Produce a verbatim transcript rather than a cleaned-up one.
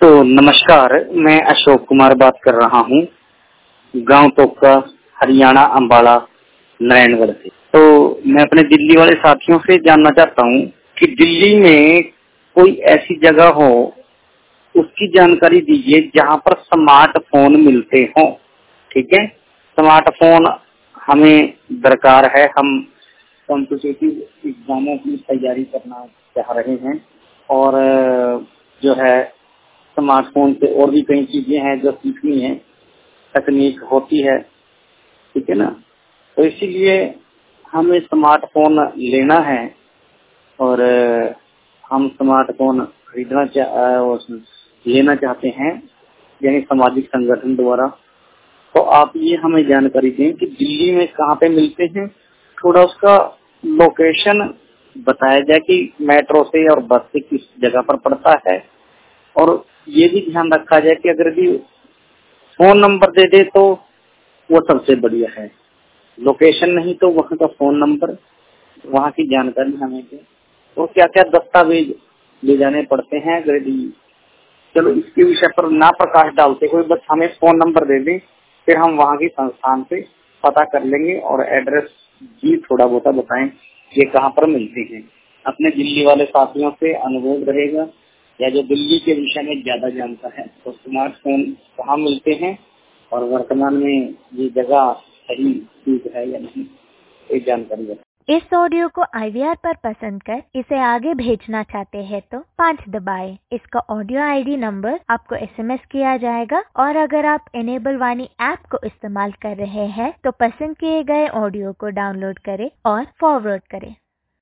तो नमस्कार, मैं अशोक कुमार बात कर रहा हूँ, गांव टोका, हरियाणा, अंबाला, नारायणगढ़ से। तो मैं अपने दिल्ली वाले साथियों से जानना चाहता हूँ कि दिल्ली में कोई ऐसी जगह हो, उसकी जानकारी दीजिए जहाँ पर स्मार्टफोन मिलते हों। ठीक है, स्मार्टफोन हमें दरकार है। हम कॉम्पिटिटिव एग्जामों की तैयारी करना चाह रहे हैं और जो है स्मार्टफोन से और भी कई चीजें हैं जो सीखनी है, तकनीक होती है, ठीक है ना। तो इसीलिए हमें स्मार्टफोन लेना है और हम स्मार्टफोन खरीदना चाह लेना चाहते हैं, यानी सामाजिक संगठन द्वारा। तो आप ये हमें जानकारी दें कि दिल्ली में कहाँ पे मिलते हैं, थोड़ा उसका लोकेशन बताया जाए कि मेट्रो से और बस से किस जगह पर पड़ता है, और ये भी ध्यान रखा जाए कि अगर भी फोन नंबर दे दे तो वो सबसे बढ़िया है, लोकेशन नहीं तो वहाँ का फोन नंबर, वहाँ की जानकारी हमें दे। तो क्या क्या दस्तावेज ले जाने पड़ते हैं, अगर भी चलो इसके विषय पर ना प्रकाश डालते हुए बस हमें फोन नंबर दे दें, फिर हम वहाँ की संस्थान से पता कर लेंगे और एड्रेस भी थोड़ा बहुत बताएं ये कहाँ पर मिलते हैं। अपने दिल्ली वाले साथियों से अनुरोध रहेगा, या जो दिल्ली के विषय में ज्यादा जानता है, तो स्मार्टफोन कहाँ मिलते हैं और वर्तमान में ये जगह सही ठीक है या नहीं, ये जानकारी बताएं। इस ऑडियो को आई वी आर पर पसंद कर इसे आगे भेजना चाहते हैं तो पाँच दबाएं। इसका ऑडियो आई डी नंबर आपको एस एम एस किया जाएगा, और अगर आप इनेबल वाणी ऐप को इस्तेमाल कर रहे हैं तो पसंद किए गए ऑडियो को डाउनलोड करें और फॉरवर्ड करें।